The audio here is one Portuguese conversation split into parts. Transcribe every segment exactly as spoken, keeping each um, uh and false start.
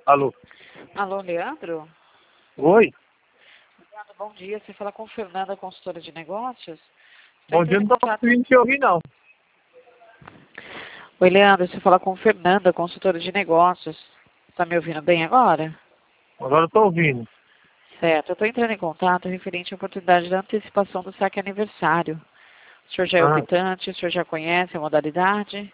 Alô? Alô, Leandro? Oi? Leandro, bom dia. Você fala com Fernanda, consultora de negócios? Estou Bom dia, entrando não em tô contato... conseguindo te ouvir, não. Oi, Leandro. Você fala com Fernanda, consultora de negócios. Está me ouvindo bem agora? Agora eu tô ouvindo. Certo. Eu estou entrando em contato referente à oportunidade da antecipação do saque aniversário. O senhor já é Ah, optante? O senhor já conhece a modalidade?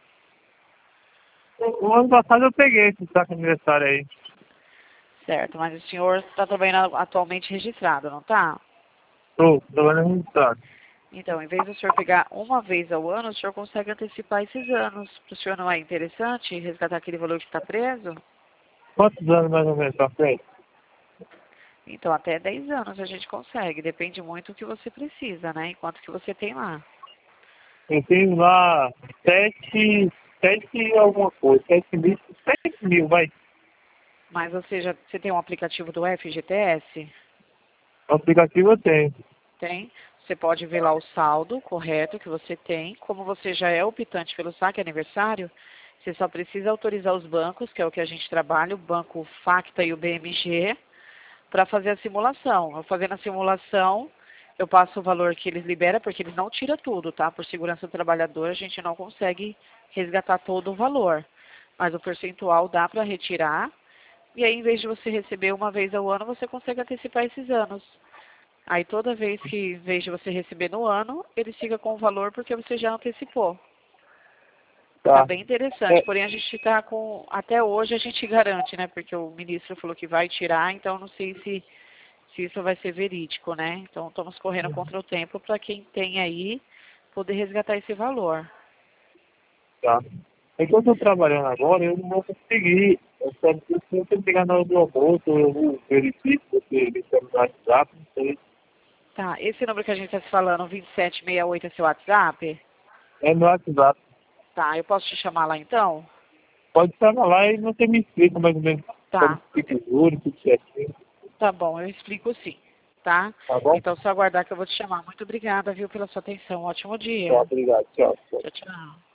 o o ano passado eu peguei esse saco aniversário aí. Certo. Mas o senhor está também na- atualmente registrado, não está? Tô, trabalhando no estado. Então, em vez do senhor pegar uma vez ao ano, o senhor consegue antecipar esses anos. Para o senhor não é interessante resgatar aquele valor que está preso? Quantos anos mais ou menos pra frente? Então, até dez anos a gente consegue. Depende muito do que você precisa, né? Enquanto que você tem lá. Eu tenho lá sete, sete e alguma coisa, sete mil, sete mil, vai. Mas, ou seja, você tem um aplicativo do F G T S? O aplicativo eu tenho. Tem. Você pode ver lá o saldo correto que você tem. Como você já é optante pelo saque aniversário, você só precisa autorizar os bancos, que é o que a gente trabalha, o Banco Facta e o B M G, para fazer a simulação. Eu fazendo a simulação, eu passo o valor que eles liberam, porque eles não tiram tudo, tá? Por segurança do trabalhador, a gente não consegue resgatar todo o valor. Mas o percentual dá para retirar. E aí, em vez de você receber uma vez ao ano, você consegue antecipar esses anos. Aí, toda vez que, em vez de você receber no ano, ele fica com o valor porque você já antecipou. Tá Tá. bem interessante. É, Porém, a gente está com... Até hoje a gente garante, né? Porque o ministro falou que vai tirar, então não sei se se isso vai ser verídico, né? Então, estamos correndo contra o tempo para quem tem aí poder resgatar esse valor. tá. É que eu tô trabalhando agora, eu não vou conseguir. Eu só se eu pegar na hora do almoço, eu verifico, porque ele está no WhatsApp, não sei. Tá, esse número que a gente está se falando, vinte e sete sessenta e oito, é seu WhatsApp? É no WhatsApp. Tá, eu posso te chamar lá então? Pode estar lá e você me explica mais ou menos como Tá, fica o juro, tudo certinho. tá bom, eu explico sim, tá? Tá bom? Então, só aguardar que eu vou te chamar. Muito obrigada, viu, pela sua atenção. Ótimo Tá, dia. obrigado. Tchau. Tchau. Tchau, tchau.